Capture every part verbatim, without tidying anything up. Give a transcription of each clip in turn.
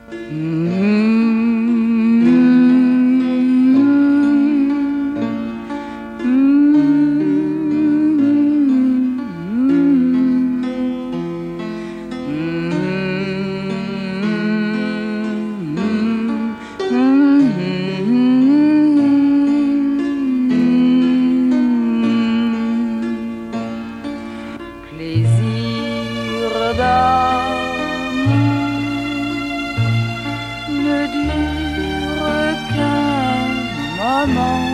Plaisir d'amour ne dure qu'un moment,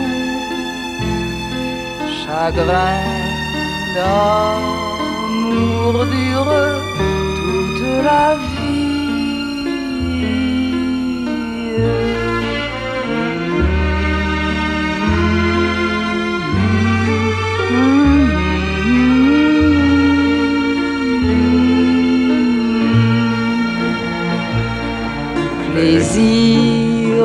chagrin d'amour dure toute la vie. Plaisir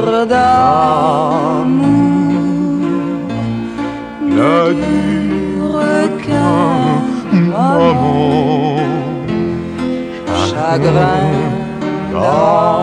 d'amour ne dure qu'un moment, chagrin d'amour